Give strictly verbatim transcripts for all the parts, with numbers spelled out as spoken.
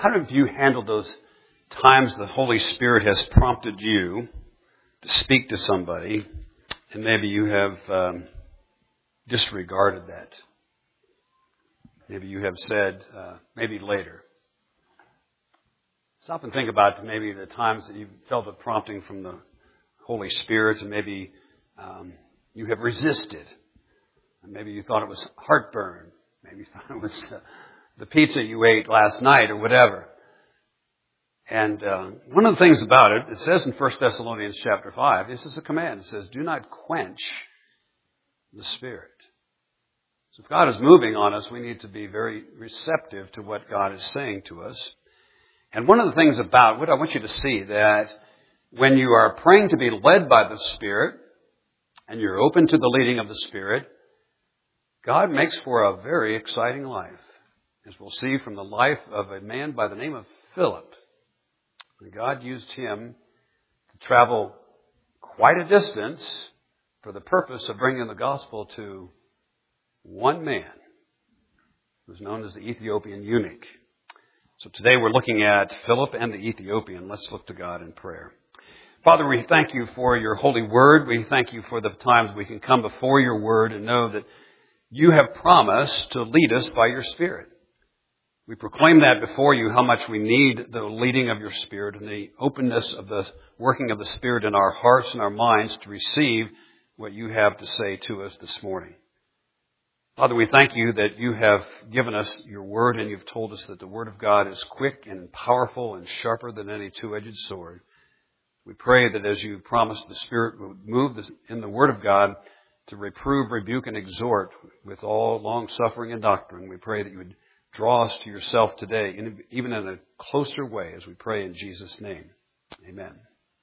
how have you handled those times the Holy Spirit has prompted you to speak to somebody, and maybe you have um, disregarded that? Maybe you have said, uh, maybe later. Stop and think about maybe the times that you felt a prompting from the Holy Spirit, and maybe um, you have resisted. And maybe you thought it was heartburn. Maybe you thought it was uh, the pizza you ate last night or whatever. And uh, one of the things about it, it says in First Thessalonians chapter five, this is a command. It says, do not quench the Spirit. So if God is moving on us, we need to be very receptive to what God is saying to us. And one of the things about what I want you to see, that when you are praying to be led by the Spirit, and you're open to the leading of the Spirit, God makes for a very exciting life. As we'll see from the life of a man by the name of Philip. And God used him to travel quite a distance for the purpose of bringing the gospel to one man who's known as the Ethiopian eunuch. So today we're looking at Philip and the Ethiopian. Let's look to God in prayer. Father, we thank you for your holy word. We thank you for the times we can come before your word and know that you have promised to lead us by your Spirit. We proclaim that before you, how much we need the leading of your Spirit and the openness of the working of the Spirit in our hearts and our minds to receive what you have to say to us this morning. Father, we thank you that you have given us your word, and you've told us that the word of God is quick and powerful and sharper than any two-edged sword. We pray that as you promised, the Spirit would move in the word of God to reprove, rebuke, and exhort with all long-suffering and doctrine. We pray that you would draw us to yourself today, even in a closer way, as we pray in Jesus' name. Amen.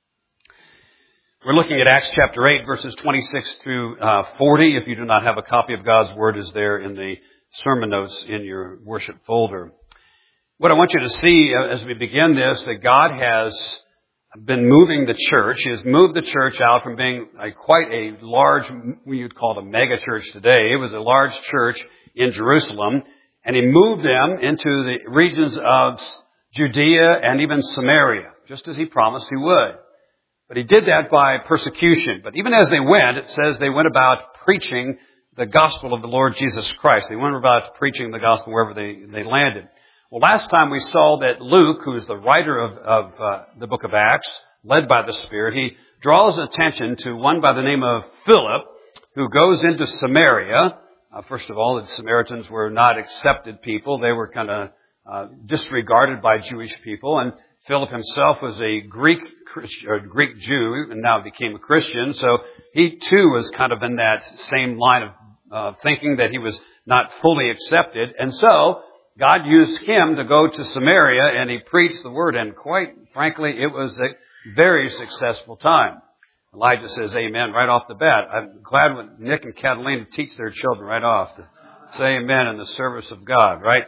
We're looking at Acts chapter eight, verses twenty-six through forty. If you do not have a copy of God's Word, is there in the sermon notes in your worship folder. What I want you to see as we begin this, that God has been moving the church. He has moved the church out from being a, quite a large, we would call it a mega church today. It was a large church in Jerusalem, and he moved them into the regions of Judea and even Samaria, just as he promised he would. But he did that by persecution. But even as they went, it says they went about preaching the gospel of the Lord Jesus Christ. They went about preaching the gospel wherever they, they landed. Well, last time we saw that Luke, who is the writer of, of uh, the book of Acts, led by the Spirit, he draws attention to one by the name of Philip, who goes into Samaria. Uh, first of all, the Samaritans were not accepted people. They were kind of uh, disregarded by Jewish people. And Philip himself was a Greek or Greek Jew and now became a Christian. So he too was kind of in that same line of uh, thinking that he was not fully accepted. And so God used him to go to Samaria, and he preached the word. And quite frankly, it was a very successful time. Elijah says amen right off the bat. I'm glad when Nick and Catalina teach their children right off to say amen in the service of God, right?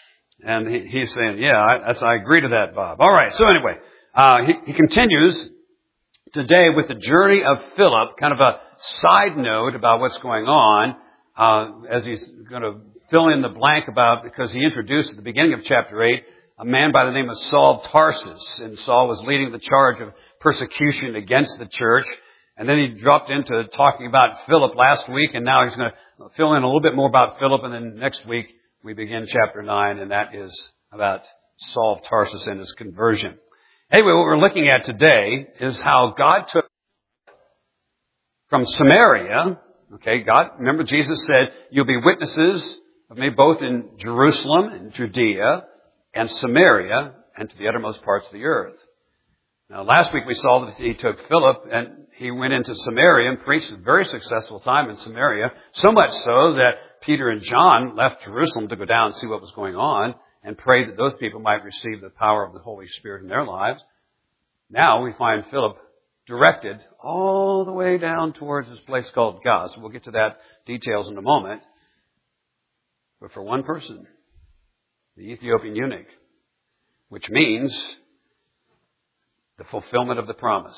And he, he's saying, yeah, I, that's, I agree to that, Bob. All right. So anyway, uh, he, he continues today with the journey of Philip, kind of a side note about what's going on, uh, as he's going to fill in the blank about, because he introduced at the beginning of chapter eight, a man by the name of Saul of Tarsus. And Saul was leading the charge of persecution against the church. And then he dropped into talking about Philip last week, and now he's going to fill in a little bit more about Philip, and then next week we begin chapter nine, and that is about Saul of Tarsus and his conversion. Anyway, what we're looking at today is how God took from Samaria, okay, God, remember Jesus said, you'll be witnesses of me both in Jerusalem and Judea and Samaria and to the uttermost parts of the earth. Now, last week we saw that he took Philip and he went into Samaria and preached a very successful time in Samaria, so much so that Peter and John left Jerusalem to go down and see what was going on and pray that those people might receive the power of the Holy Spirit in their lives. Now we find Philip directed all the way down towards this place called Gaza. We'll get to that details in a moment. But for one person, the Ethiopian eunuch, which means the fulfillment of the promise.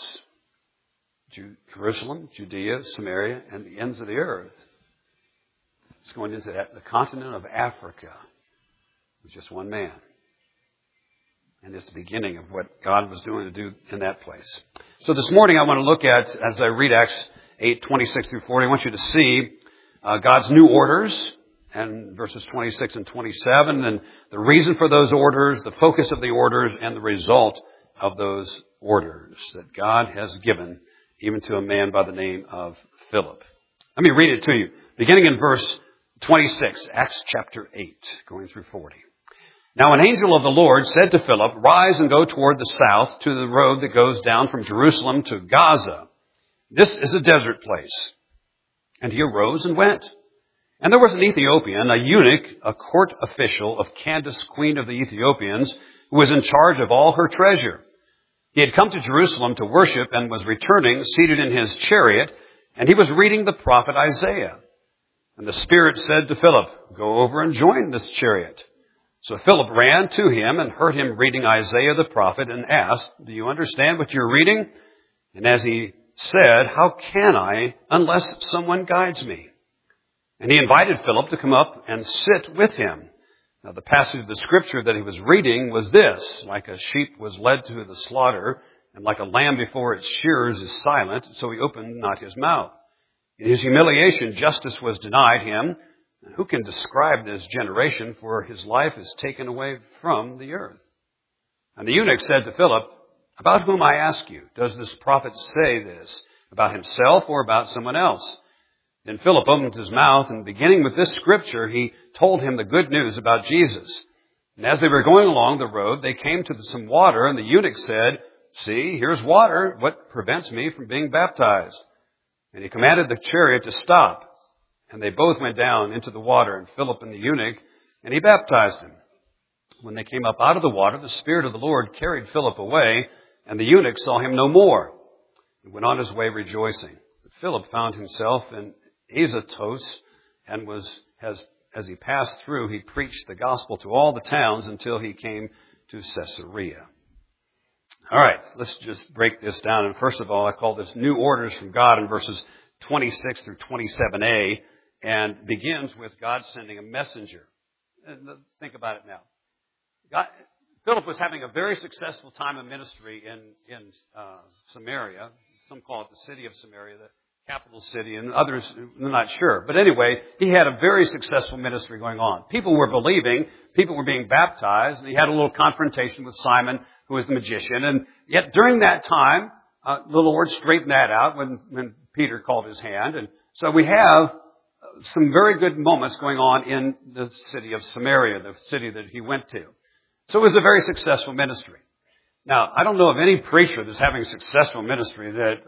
Jerusalem, Judea, Samaria, and the ends of the earth. It's going into that, the continent of Africa with just one man. And it's the beginning of what God was doing to do in that place. So this morning I want to look at, as I read Acts eight, twenty-six through forty, I want you to see uh, God's new orders, and verses twenty-six and twenty-seven, and the reason for those orders, the focus of the orders, and the result of those orders that God has given even to a man by the name of Philip. Let me read it to you. Beginning in verse twenty-six, Acts chapter eight, going through forty. Now an angel of the Lord said to Philip, "Rise and go toward the south to the road that goes down from Jerusalem to Gaza. This is a desert place." And he arose and went. And there was an Ethiopian, a eunuch, a court official of Candace, queen of the Ethiopians, who was in charge of all her treasure. He had come to Jerusalem to worship and was returning, seated in his chariot, and he was reading the prophet Isaiah. And the Spirit said to Philip, "Go over and join this chariot." So Philip ran to him and heard him reading Isaiah the prophet and asked, "Do you understand what you're reading?" And as he said, "How can I unless someone guides me?" And he invited Philip to come up and sit with him. Now the passage of the scripture that he was reading was this: "Like a sheep was led to the slaughter, and like a lamb before its shearers is silent, so he opened not his mouth. In his humiliation justice was denied him. And who can describe this generation, for his life is taken away from the earth?" And the eunuch said to Philip, "About whom, I ask you, does this prophet say this? About himself or about someone else?" Then Philip opened his mouth, and beginning with this scripture, he told him the good news about Jesus. And as they were going along the road, they came to some water, and the eunuch said, "See, here's water. What prevents me from being baptized?" And he commanded the chariot to stop. And they both went down into the water, and Philip and the eunuch, and he baptized him. When they came up out of the water, the Spirit of the Lord carried Philip away, and the eunuch saw him no more. He went on his way rejoicing. But Philip found himself in Azotus, and was, as, as he passed through, he preached the gospel to all the towns until he came to Caesarea. All right, let's just break this down. And first of all, I call this new orders from God in verses twenty-six through twenty-seven a, and begins with God sending a messenger. And think about it now. God, Philip was having a very successful time of ministry in, in uh, Samaria. Some call it the city of Samaria, the capital city, and others, I'm not sure. But anyway, he had a very successful ministry going on. People were believing, people were being baptized, and he had a little confrontation with Simon, who was the magician. And yet during that time, uh, the Lord straightened that out when, when Peter called his hand. And so we have some very good moments going on in the city of Samaria, the city that he went to. So it was a very successful ministry. Now, I don't know of any preacher that's having a successful ministry that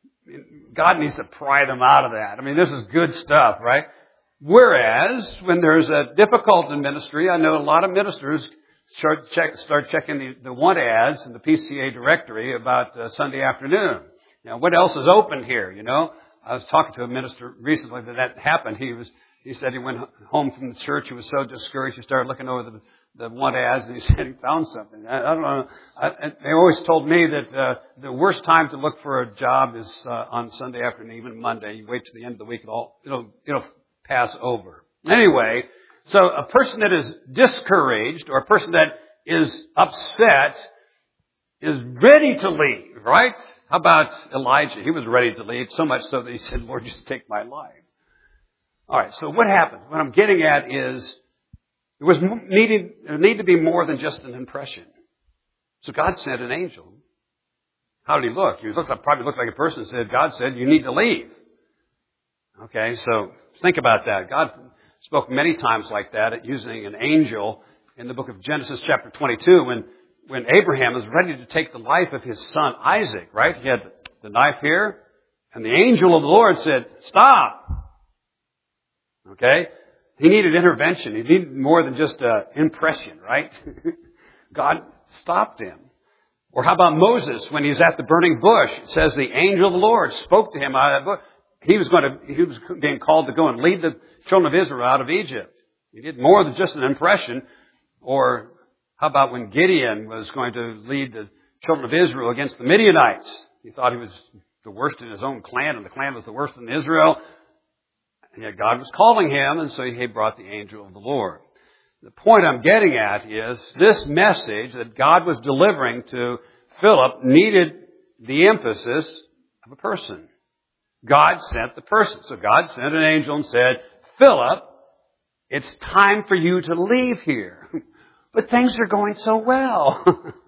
God needs to pry them out of that. I mean, this is good stuff, right? Whereas, when there's a difficult in ministry, I know a lot of ministers start, check, start checking the, the want ads in the P C A directory about uh, Sunday afternoon. You know, what else is open here, you know? I was talking to a minister recently that that happened. He was, he said he went home from the church. He was so discouraged. He started looking over the the want ads, and he said he found something. I, I don't know. I, they always told me that uh, the worst time to look for a job is uh, on Sunday afternoon, even Monday. You wait to the end of the week, it'll, it'll, it'll pass over. Anyway, so a person that is discouraged or a person that is upset is ready to leave, right? How about Elijah? He was ready to leave, so much so that he said, "Lord, just take my life." All right, so what happened? What I'm getting at is, There was needed, there needed to be more than just an impression. So God sent an angel. How did he look? He looked like, probably looked like a person that said, God said, "You need to leave." Okay, so think about that. God spoke many times like that, using an angel in the book of Genesis chapter twenty-two, when, when Abraham was ready to take the life of his son Isaac, right? He had the knife here, and the angel of the Lord said, "Stop." Okay? He needed intervention. He needed more than just an impression, right? God stopped him. Or how about Moses when he's at the burning bush? It says the angel of the Lord spoke to him out of that bush. He was going to, he was being called to go and lead the children of Israel out of Egypt. He did more than just an impression. Or how about when Gideon was going to lead the children of Israel against the Midianites? He thought he was the worst in his own clan, and the clan was the worst in Israel. And yet God was calling him, and so he brought the angel of the Lord. The point I'm getting at is this message that God was delivering to Philip needed the emphasis of a person. God sent the person. So God sent an angel and said, Philip, it's time for you to leave here. But things are going so well.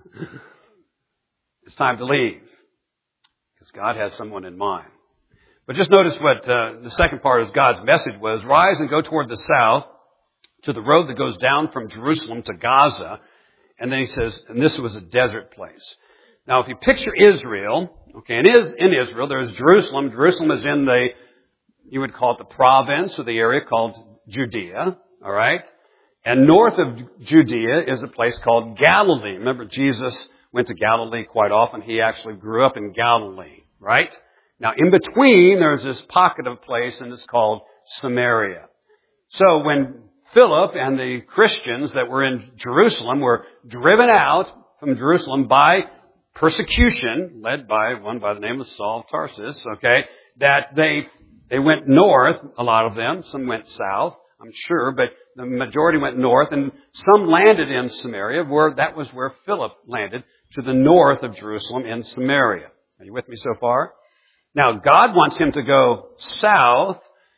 It's time to leave. Because God has someone in mind. But just notice what uh, the second part of God's message was. Rise and go toward the south to the road that goes down from Jerusalem to Gaza. And then he says, and this was a desert place. Now, if you picture Israel, okay, and is in Israel, there's Jerusalem. Jerusalem is in the, you would call it the province or the area called Judea, all right? And north of Judea is a place called Galilee. Remember, Jesus went to Galilee quite often. He actually grew up in Galilee, right? Now, in between, there's this pocket of place, and it's called Samaria. So when Philip and the Christians that were in Jerusalem were driven out from Jerusalem by persecution, led by one by the name of Saul of Tarsus, okay, that they they went north, a lot of them. Some went south, I'm sure, but the majority went north, and some landed in Samaria, where that was where Philip landed, to the north of Jerusalem in Samaria. Are you with me so far? Now, God wants him to go south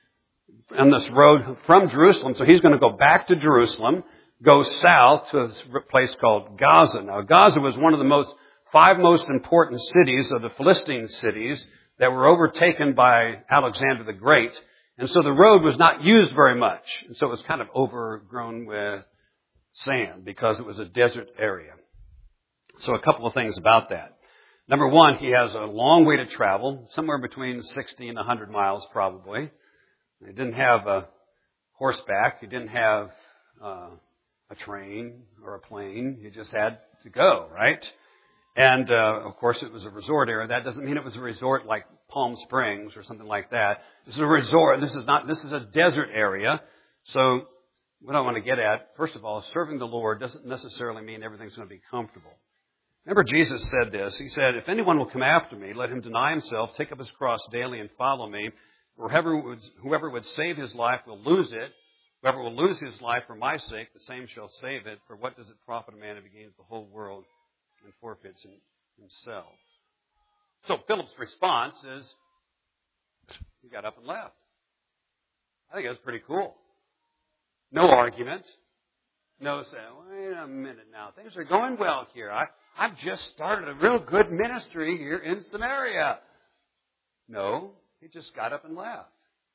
on this road from Jerusalem, so he's going to go back to Jerusalem, go south to a place called Gaza. Now, Gaza was one of the most five most important cities of the Philistine cities that were overtaken by Alexander the Great. And so the road was not used very much. And so it was kind of overgrown with sand because it was a desert area. So a couple of things about that. Number one, he has a long way to travel, somewhere between sixty and one hundred miles probably. He didn't have a horseback. He didn't have uh, a train or a plane. He just had to go, right? And, uh, of course, it was a resort area. That doesn't mean it was a resort like Palm Springs or something like that. This is a resort. This is not, this is a desert area. So what I want to get at, first of all, serving the Lord doesn't necessarily mean everything's going to be comfortable. Remember, Jesus said this. He said, if anyone will come after me, let him deny himself, take up his cross daily and follow me. Whoever would, whoever would save his life will lose it. Whoever will lose his life for my sake, the same shall save it. For what does it profit a man if he gains the whole world and forfeits himself? So Philip's response is, he got up and left. I think that's pretty cool. No argument. No saying, wait a minute now. Things are going well here. I, I've just started a real good ministry here in Samaria. No, he just got up and left.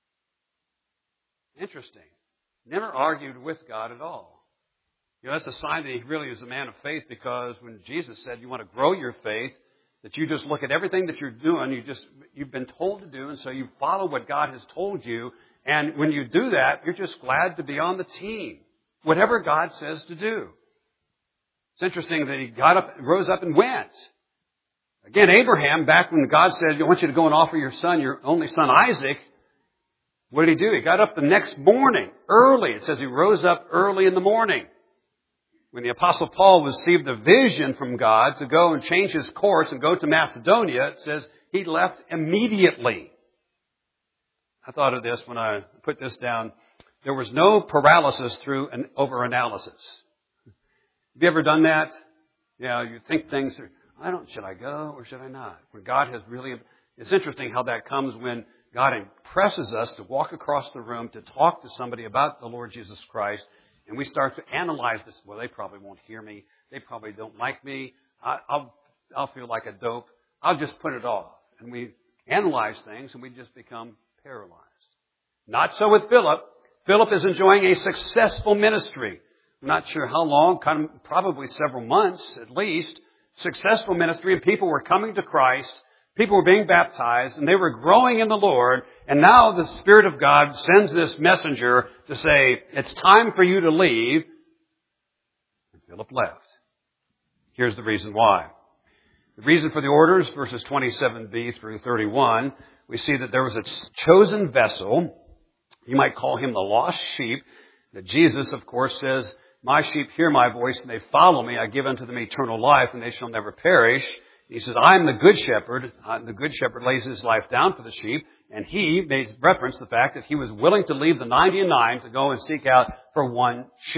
Interesting. Never argued with God at all. You know, that's a sign that he really is a man of faith, because when Jesus said you want to grow your faith, that you just look at everything that you're doing, you just, you've been told to do, and so you follow what God has told you. And when you do that, you're just glad to be on the team. Whatever God says to do. It's interesting that he got up, rose up and went. Again, Abraham, back when God said, I want you to go and offer your son, your only son Isaac, what did he do? He got up the next morning, early. It says he rose up early in the morning. When the Apostle Paul received the vision from God to go and change his course and go to Macedonia, it says he left immediately. I thought of this when I put this down. There was no paralysis through an over-analysis. Have you ever done that? You know, you think things are, I don't, should I go or should I not? When God has really, it's interesting how that comes when God impresses us to walk across the room to talk to somebody about the Lord Jesus Christ. And we start to analyze this. Well, they probably won't hear me. They probably don't like me. I, I'll, I'll feel like a dope. I'll just put it off. And we analyze things and we just become paralyzed. Not so with Philip. Philip is enjoying a successful ministry. I'm not sure how long, kind of probably several months at least. Successful ministry, and people were coming to Christ. People were being baptized, and they were growing in the Lord. And now the Spirit of God sends this messenger to say, it's time for you to leave. And Philip left. Here's the reason why. The reason for the orders, verses twenty-seven b through thirty-one, we see that there was a chosen vessel. You might call him the lost sheep. That Jesus, of course, says, my sheep hear my voice, and they follow me. I give unto them eternal life, and they shall never perish. He says, I am the good shepherd. Uh, the good shepherd lays his life down for the sheep. And he made reference to the fact that he was willing to leave the ninety and nine to go and seek out for one sheep.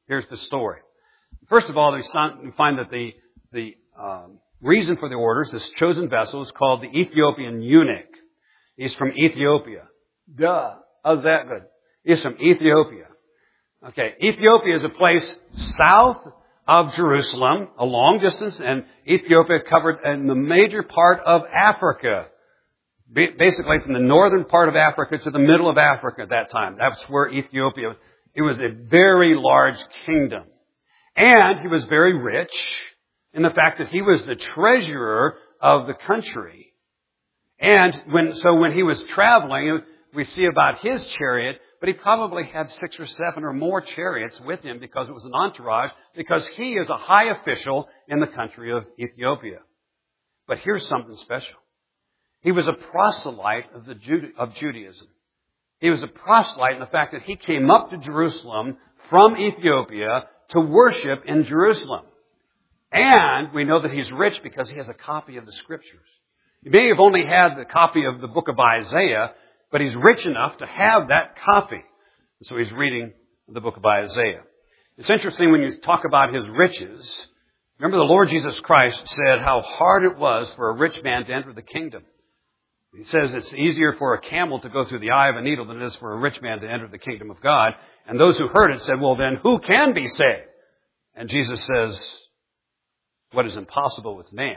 Here's the story. First of all, we find that the, the um, reason for the orders, this chosen vessel, is called the Ethiopian eunuch. He's from Ethiopia. Duh. How's that good? He's from Ethiopia. Okay, Ethiopia is a place south of Jerusalem, a long distance, and Ethiopia covered in the major part of Africa. Basically from the northern part of Africa to the middle of Africa at that time. That's where Ethiopia, it was a very large kingdom. And he was very rich in the fact that he was the treasurer of the country. And when, so when he was traveling, we see about his chariot, but he probably had six or seven or more chariots with him because it was an entourage, because he is a high official in the country of Ethiopia. But here's something special. He was a proselyte of the Jude- of Judaism. He was a proselyte in the fact that he came up to Jerusalem from Ethiopia to worship in Jerusalem. And we know that he's rich because he has a copy of the Scriptures. He may have only had the copy of the book of Isaiah, but he's rich enough to have that copy. So he's reading the book of Isaiah. It's interesting when you talk about his riches. Remember the Lord Jesus Christ said how hard it was for a rich man to enter the kingdom. He says it's easier for a camel to go through the eye of a needle than it is for a rich man to enter the kingdom of God. And those who heard it said, well then, who can be saved? And Jesus says, what is impossible with man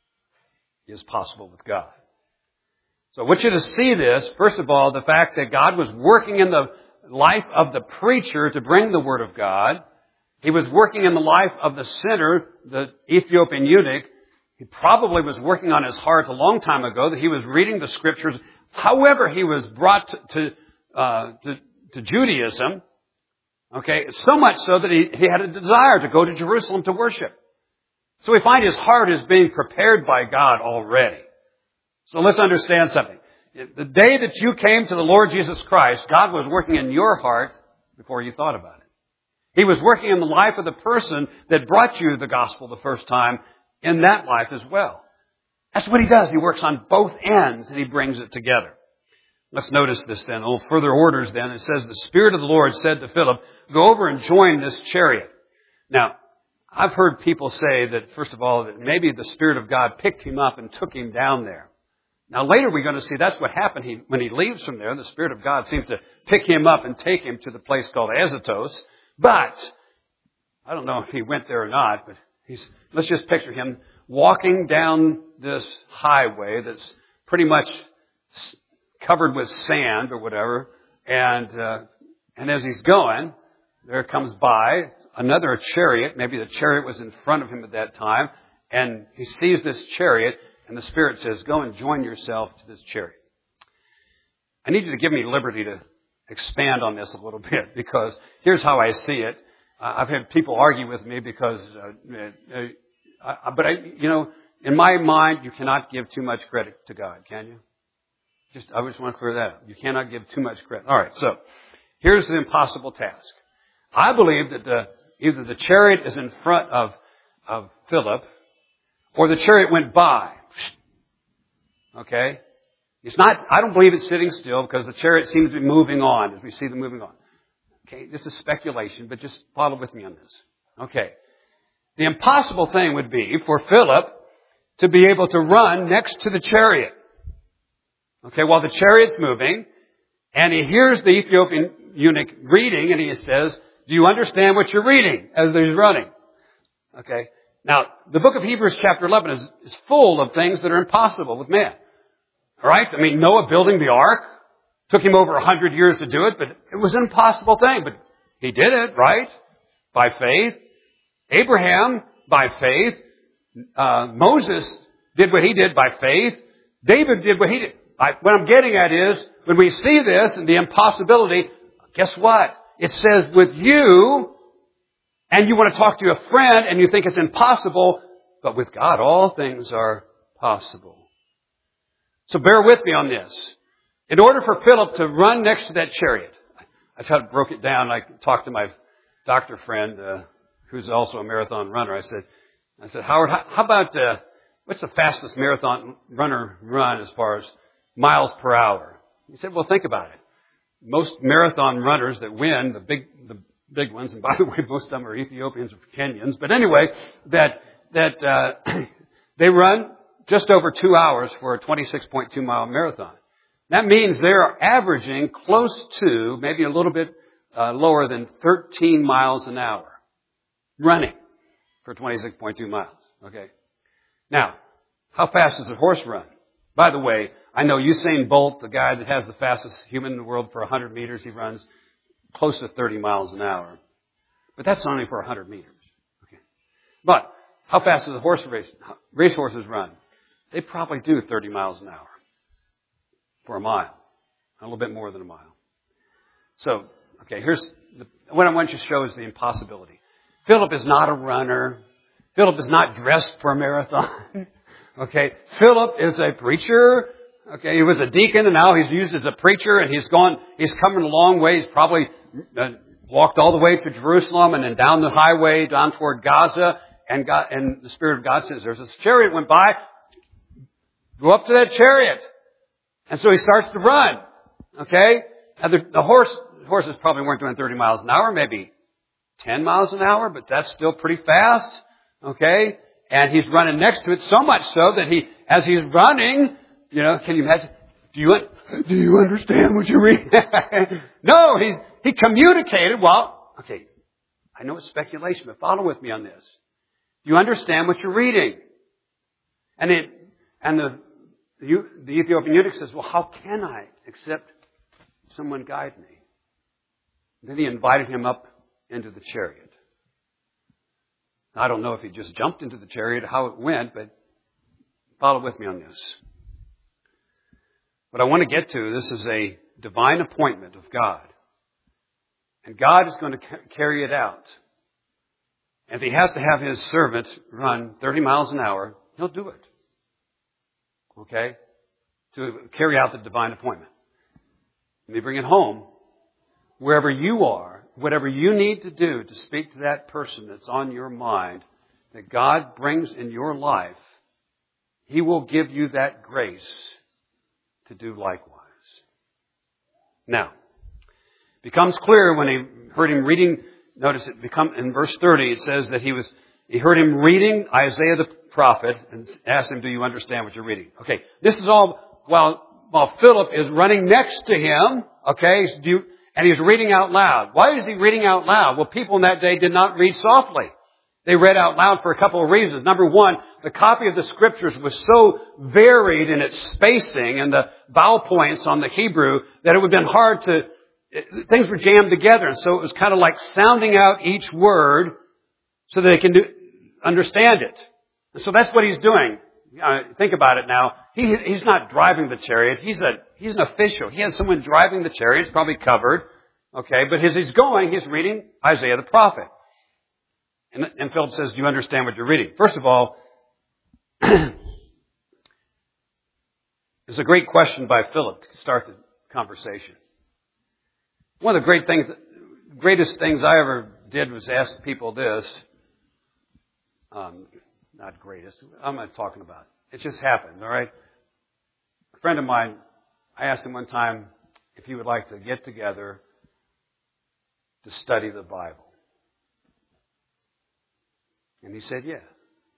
is possible with God. So I want you to see this, first of all, the fact that God was working in the life of the preacher to bring the Word of God. He was working in the life of the sinner, the Ethiopian eunuch. He probably was working on his heart a long time ago that he was reading the Scriptures. However, he was brought to, to, uh, to, to Judaism, okay, so much so that he, he had a desire to go to Jerusalem to worship. So we find his heart is being prepared by God already. So let's understand something. The day that you came to the Lord Jesus Christ, God was working in your heart before you thought about it. He was working in the life of the person that brought you the gospel the first time in that life as well. That's what he does. He works on both ends and he brings it together. Let's notice this then. A little further orders then. It says, the Spirit of the Lord said to Philip, go over and join this chariot. Now, I've heard people say that, first of all, that maybe the Spirit of God picked him up and took him down there. Now, later we're going to see that's what happened. He, when he leaves from there, the Spirit of God seems to pick him up and take him to the place called Azotus. But, I don't know if he went there or not, but he's, let's just picture him walking down this highway that's pretty much covered with sand or whatever. And, uh, and as he's going, there comes by another chariot. Maybe the chariot was in front of him at that time. And he sees this chariot. And the Spirit says, go and join yourself to this chariot. I need you to give me liberty to expand on this a little bit, because here's how I see it. Uh, I've had people argue with me because, uh, uh, uh, but I, you know, in my mind, you cannot give too much credit to God, can you? Just, I just want to clear that up. You cannot give too much credit. All right, so here's the impossible task. I believe that the, either the chariot is in front of, of Philip, or the chariot went by. Okay? It's not, I don't believe it's sitting still because the chariot seems to be moving on as we see them moving on. Okay? This is speculation, but just follow with me on this. Okay. The impossible thing would be for Philip to be able to run next to the chariot. Okay, while the chariot's moving, and he hears the Ethiopian eunuch reading, and he says, do you understand what you're reading as he's running? Okay. Now, the book of Hebrews chapter eleven is, is full of things that are impossible with man. All right? I mean, Noah building the ark took him over a hundred years to do it, but it was an impossible thing. But he did it, right? By faith. Abraham, by faith. Uh, Moses did what he did by faith. David did what he did. I, what I'm getting at is, when we see this and the impossibility, guess what? It says with you, and you want to talk to a friend and you think it's impossible, but with God all things are possible. So bear with me on this. In order for Philip to run next to that chariot, I tried to broke it down. I talked to my doctor friend, uh, who's also a marathon runner. I said, I said, Howard, how, how about, uh, what's the fastest marathon runner run as far as miles per hour? He said, well, think about it. Most marathon runners that win, the big, the big ones. And by the way, most of them are Ethiopians or Kenyans. But anyway, that, that, uh, they run just over two hours for a twenty-six point two mile marathon. That means they're averaging close to, maybe a little bit uh, lower than thirteen miles an hour running for twenty-six point two miles. Okay. Now, how fast does a horse run? By the way, I know Usain Bolt, the guy that has the fastest human in the world for one hundred meters, he runs close to thirty miles an hour. But that's only for one hundred meters. Okay. But how fast does a horse race, race horses run? They probably do thirty miles an hour for a mile. A little bit more than a mile. So, okay, here's the, what I want you to show is the impossibility. Philip is not a runner. Philip is not dressed for a marathon. Okay, Philip is a preacher. Okay, he was a deacon and now he's used as a preacher and he's gone, he's coming a long way. He's probably uh, walked all the way to Jerusalem and then down the highway down toward Gaza. And God, and the Spirit of God says, there's this chariot went by. Go up to that chariot. And so he starts to run. Okay? Now the, the horse, horses probably weren't doing thirty miles an hour, maybe ten miles an hour, but that's still pretty fast. Okay? And he's running next to it so much so that he, as he's running, you know, can you imagine? Do you, do you understand what you read? No, he's, he communicated, well, okay, I know it's speculation, but follow with me on this. Do you understand what you're reading? And it, and the, the, the Ethiopian eunuch says, well, how can I except someone guide me? Then he invited him up into the chariot. I don't know if he just jumped into the chariot, how it went, but follow with me on this. What I want to get to, this is a divine appointment of God. And God is going to carry it out. If he has to have his servant run thirty miles an hour, he'll do it. Okay? To carry out the divine appointment. Let me bring it home. Wherever you are, whatever you need to do to speak to that person that's on your mind, that God brings in your life, he will give you that grace to do likewise. Now, it becomes clear when he heard him reading, notice it become in verse thirty, it says that he was, he heard him reading Isaiah the prophet and asked him, do you understand what you're reading? Okay, this is all while, while Philip is running next to him, okay, do you, and he's reading out loud. Why is he reading out loud? Well, people in that day did not read softly. They read out loud for a couple of reasons. Number one, the copy of the Scriptures was so varied in its spacing and the vowel points on the Hebrew that it would have been hard to, things were jammed together. And so it was kind of like sounding out each word so that they can do, understand it. And so that's what he's doing. Uh, think about it now. He, he's not driving the chariot. He's a, he's an official. He has someone driving the chariot. It's probably covered. Okay. But as he's going, he's reading Isaiah the prophet. And, and Philip says, do you understand what you're reading? First of all, it's a great question by Philip to start the conversation. One of the great things, greatest things I ever did was ask people this. Um, Not greatest. I'm not talking about it. It just happened, all right? A friend of mine, I asked him one time if he would like to get together to study the Bible. And he said, yeah.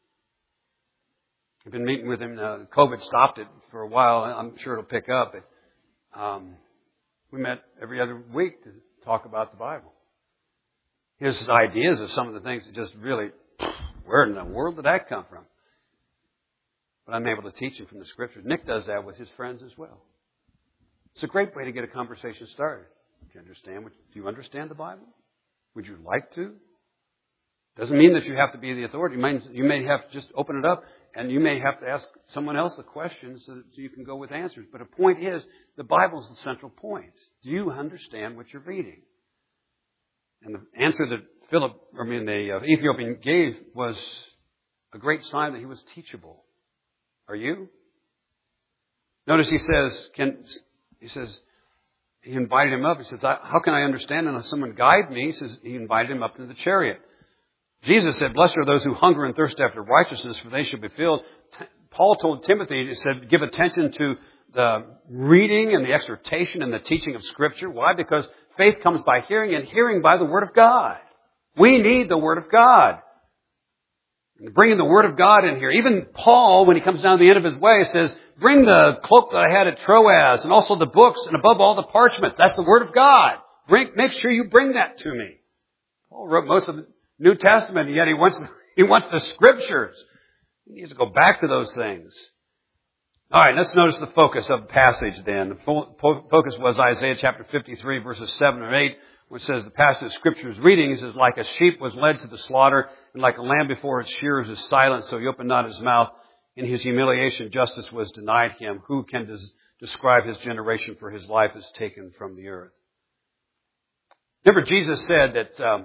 I've been meeting with him. Uh, COVID stopped it for a while. I'm sure it'll pick up. But, um, we met every other week to talk about the Bible. His ideas of some of the things that just really... Where in the world did that come from? But I'm able to teach him from the Scriptures. Nick does that with his friends as well. It's a great way to get a conversation started. Do you understand? Do you understand the Bible? Would you like to? Doesn't mean that you have to be the authority. It means you may have to just open it up, and you may have to ask someone else the questions so that you can go with answers. But the point is, the Bible is the central point. Do you understand what you're reading? And the answer that Philip, I mean, the uh, Ethiopian gave was a great sign that he was teachable. Are you? Notice he says, can, he says, he invited him up. He says, how can I understand unless someone guide me? He says, he invited him up into the chariot. Jesus said, blessed are those who hunger and thirst after righteousness, for they shall be filled. T- Paul told Timothy, he said, give attention to the reading and the exhortation and the teaching of Scripture. Why? Because faith comes by hearing, and hearing by the Word of God. We need the Word of God. And bringing the Word of God in here. Even Paul, when he comes down to the end of his way, says, bring the cloak that I had at Troas, and also the books, and above all the parchments. That's the Word of God. Bring, make sure you bring that to me. Paul wrote most of the New Testament, and yet he wants, he wants the Scriptures. He needs to go back to those things. All right, let's notice the focus of the passage then. The focus was Isaiah chapter fifty-three, verses seven and eight, which says the passage of Scripture's readings is like a sheep was led to the slaughter, and like a lamb before its shearers is silent, so he opened not his mouth. In his humiliation, justice was denied him. Who can des- describe his generation, for his life is taken from the earth? Remember, Jesus said that, um,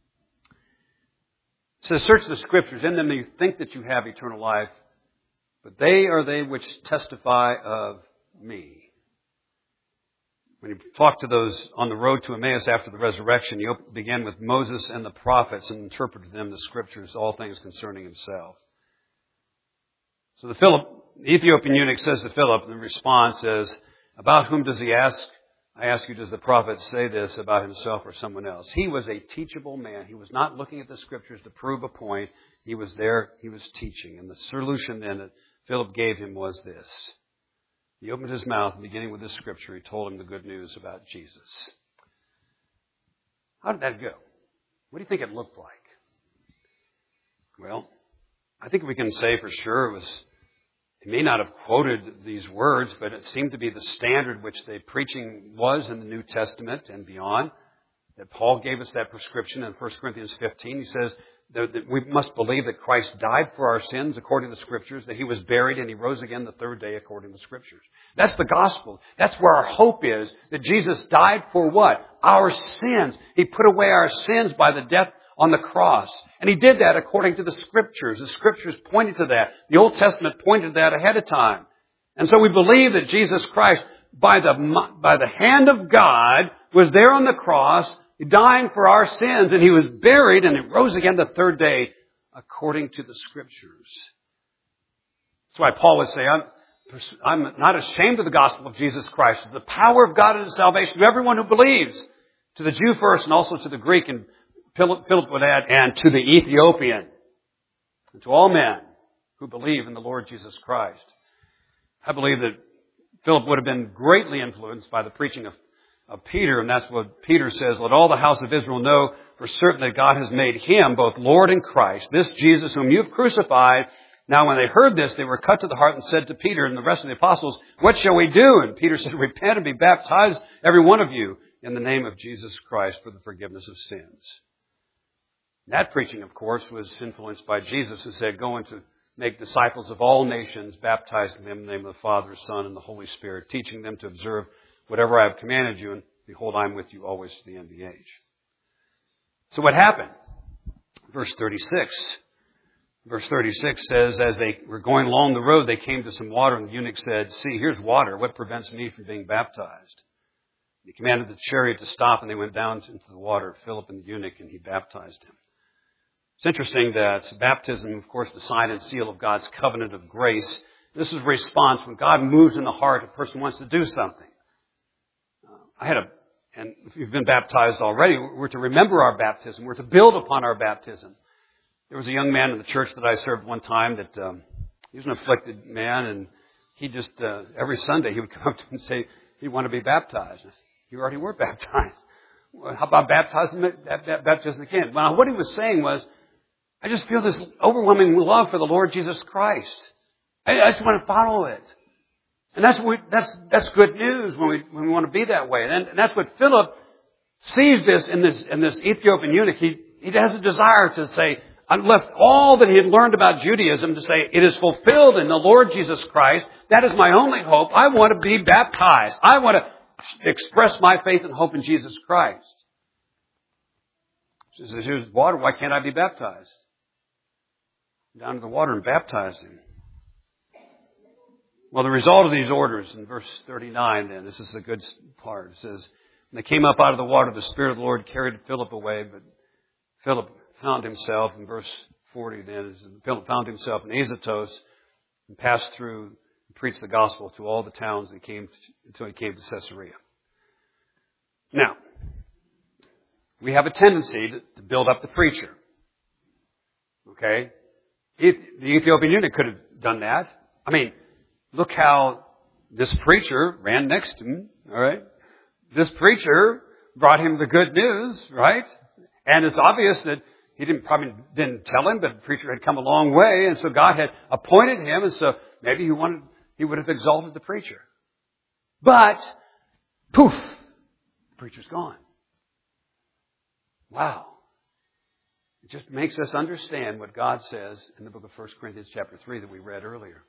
says, search the Scriptures. In them you think that you have eternal life, but they are they which testify of me. When he talked to those on the road to Emmaus after the resurrection, he began with Moses and the prophets and interpreted them the Scriptures, all things concerning himself. So the Philip, the Ethiopian eunuch says to Philip, in response says, about whom does he ask? I ask you, does the prophet say this about himself or someone else? He was a teachable man. He was not looking at the Scriptures to prove a point. He was there, he was teaching. And the solution then that Philip gave him was this. He opened his mouth, and beginning with this Scripture, he told him the good news about Jesus. How did that go? What do you think it looked like? Well, I think we can say for sure it was, he may not have quoted these words, but it seemed to be the standard which the preaching was in the New Testament and beyond. That Paul gave us that prescription in First Corinthians fifteen. He says that we must believe that Christ died for our sins according to the Scriptures, that he was buried and he rose again the third day according to the Scriptures. That's the gospel. That's where our hope is, that Jesus died for what? Our sins. He put away our sins by the death on the cross. And he did that according to the Scriptures. The Scriptures pointed to that. The Old Testament pointed to that ahead of time. And so we believe that Jesus Christ, by the, by the hand of God, was there on the cross, dying for our sins, and he was buried, and he rose again the third day according to the Scriptures. That's why Paul would say, I'm, I'm not ashamed of the gospel of Jesus Christ. It's the power of God unto salvation to everyone who believes, to the Jew first and also to the Greek, and Philip, Philip would add, and to the Ethiopian, and to all men who believe in the Lord Jesus Christ. I believe that Philip would have been greatly influenced by the preaching of of Peter, and that's what Peter says, let all the house of Israel know for certain that God has made him both Lord and Christ, this Jesus whom you have crucified. Now when they heard this, they were cut to the heart and said to Peter and the rest of the apostles, what shall we do? And Peter said, repent and be baptized, every one of you, in the name of Jesus Christ for the forgiveness of sins. That preaching, of course, was influenced by Jesus, who said, go and to make disciples of all nations, baptizing them in the name of the Father, Son, and the Holy Spirit, teaching them to observe whatever I have commanded you, and behold, I am with you always to the end of the age. So what happened? Verse thirty-six. Verse thirty-six says, as they were going along the road, they came to some water, and the eunuch said, see, here's water. What prevents me from being baptized? He commanded the chariot to stop, and they went down into the water, Philip and the eunuch, and he baptized him. It's interesting that baptism, of course, the sign and seal of God's covenant of grace. This is a response when God moves in the heart, a person wants to do something. I had a, and if you've been baptized already, we're to remember our baptism. We're to build upon our baptism. There was a young man in the church that I served one time that, um, he was an afflicted man, and he just, uh, every Sunday he would come up to me and say he wanted to be baptized. I said, you already were baptized. Well, how about baptizing, baptism again? Well, what he was saying was, I just feel this overwhelming love for the Lord Jesus Christ. I, I just want to follow it. And that's what we, that's that's good news when we when we want to be that way. And, and that's what Philip sees this in this in this Ethiopian eunuch. He he has a desire to say, I left all that he had learned about Judaism to say, it is fulfilled in the Lord Jesus Christ. That is my only hope. I want to be baptized. I want to express my faith and hope in Jesus Christ. She says, here's water. Why can't I be baptized? Down to the water and baptize him. Well, the result of these orders in verse thirty-nine then, this is the good part. It says, when they came up out of the water, the Spirit of the Lord carried Philip away, but Philip found himself, in verse forty then, Philip found himself in Azotus and passed through and preached the gospel to all the towns that came to, until he came to Caesarea. Now, we have a tendency to, to build up the preacher. Okay? If, the Ethiopian eunuch could have done that. I mean, look how this preacher ran next to him, all right? This preacher brought him the good news, right? And it's obvious that he didn't probably didn't tell him, but the preacher had come a long way, and so God had appointed him, and so maybe he wanted he would have exalted the preacher. But poof, the preacher's gone. Wow. It just makes us understand what God says in the book of First Corinthians chapter three that we read earlier.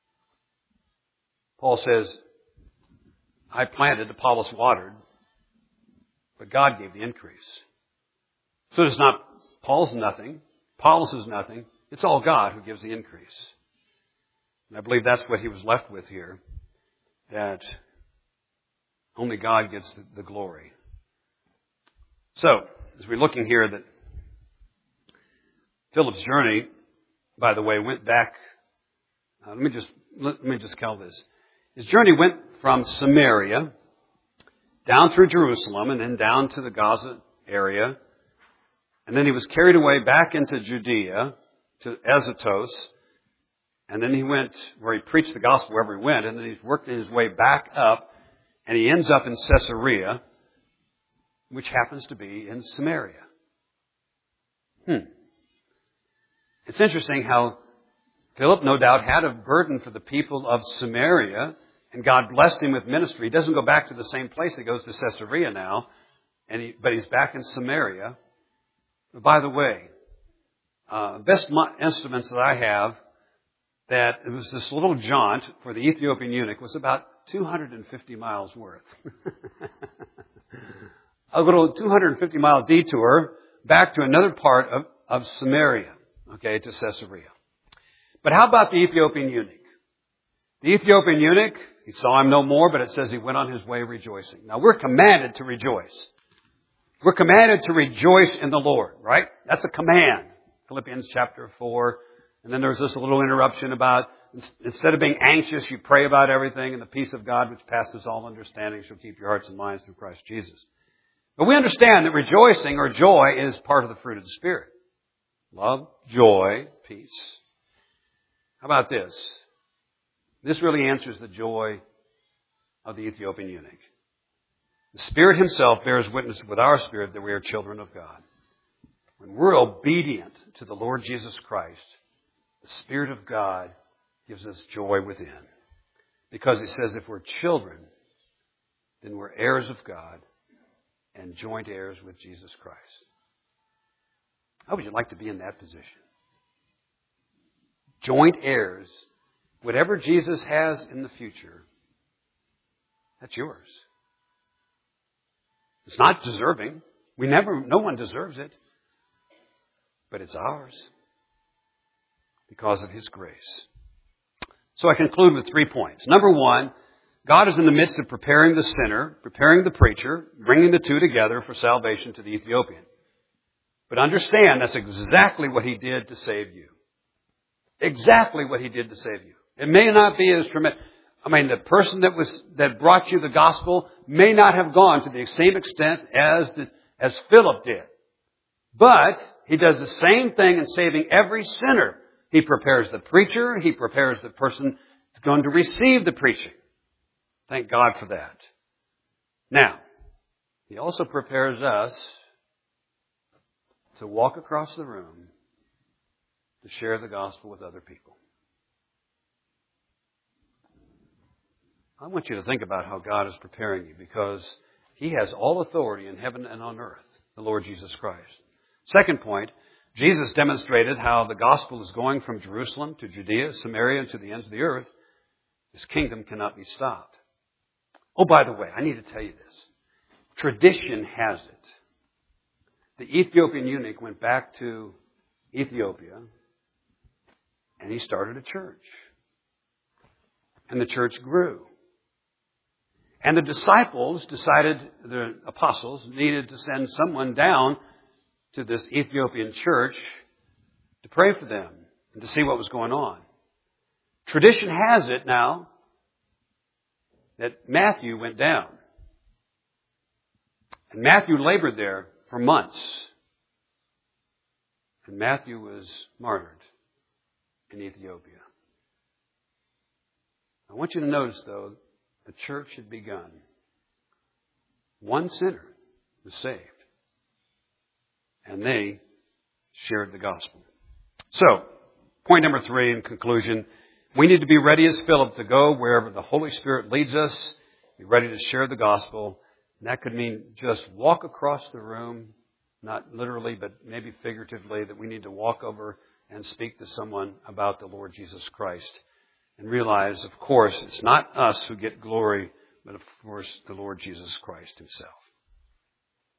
Paul says, I planted, Apollos watered, but God gave the increase. So it's not Paul's nothing, Apollos is nothing. It's all God who gives the increase. And I believe that's what he was left with here, that only God gets the, the glory. So, as we're looking here, that Philip's journey, by the way, went back. Uh, let me just let me just tell this. His journey went from Samaria down through Jerusalem and then down to the Gaza area. And then he was carried away back into Judea to Azotus. And then he went where he preached the gospel wherever he went. And then he's worked his way back up. And he ends up in Caesarea, which happens to be in Samaria. Hmm. It's interesting how Philip, no doubt, had a burden for the people of Samaria, and God blessed him with ministry. He doesn't go back to the same place. He goes to Caesarea now, and he, but he's back in Samaria. But by the way, uh, best estimates that I have, that it was this little jaunt for the Ethiopian eunuch was about two hundred fifty miles worth. A little two hundred fifty mile detour back to another part of, of Samaria, okay, to Caesarea. But how about the Ethiopian eunuch? The Ethiopian eunuch, he saw him no more, but it says he went on his way rejoicing. Now, we're commanded to rejoice. We're commanded to rejoice in the Lord, right? That's a command. Philippians chapter four. And then there's this little interruption about, instead of being anxious, you pray about everything, and the peace of God, which passes all understanding, shall keep your hearts and minds through Christ Jesus. But we understand that rejoicing or joy is part of the fruit of the Spirit. Love, joy, peace. How about this? This really answers the joy of the Ethiopian eunuch. The Spirit Himself bears witness with our spirit that we are children of God. When we're obedient to the Lord Jesus Christ, the Spirit of God gives us joy within. Because He says if we're children, then we're heirs of God and joint heirs with Jesus Christ. How would you like to be in that position? Joint heirs. Whatever Jesus has in the future, that's yours. It's not deserving. We never, no one deserves it. But it's ours because of His grace. So I conclude with three points. Number one, God is in the midst of preparing the sinner, preparing the preacher, bringing the two together for salvation to the Ethiopian. But understand that's exactly what He did to save you. Exactly what He did to save you. It may not be as tremendous. I mean, the person that was that brought you the gospel may not have gone to the same extent as the, as Philip did. But He does the same thing in saving every sinner. He prepares the preacher. He prepares the person that's going to receive the preaching. Thank God for that. Now, He also prepares us to walk across the room to share the gospel with other people. I want you to think about how God is preparing you, because He has all authority in heaven and on earth, the Lord Jesus Christ. Second point, Jesus demonstrated how the gospel is going from Jerusalem to Judea, Samaria, and to the ends of the earth. His kingdom cannot be stopped. Oh, by the way, I need to tell you this. Tradition has it. The Ethiopian eunuch went back to Ethiopia and he started a church. And the church grew. And the disciples decided, the apostles needed to send someone down to this Ethiopian church to pray for them and to see what was going on. Tradition has it now that Matthew went down. And Matthew labored there for for months. And Matthew was martyred in Ethiopia. I want you to notice, though, the church had begun. One sinner was saved. And they shared the gospel. So, point number three in conclusion, we need to be ready as Philip to go wherever the Holy Spirit leads us, be ready to share the gospel. And that could mean just walk across the room, not literally, but maybe figuratively, that we need to walk over and speak to someone about the Lord Jesus Christ. And realize, of course, it's not us who get glory, but of course the Lord Jesus Christ himself.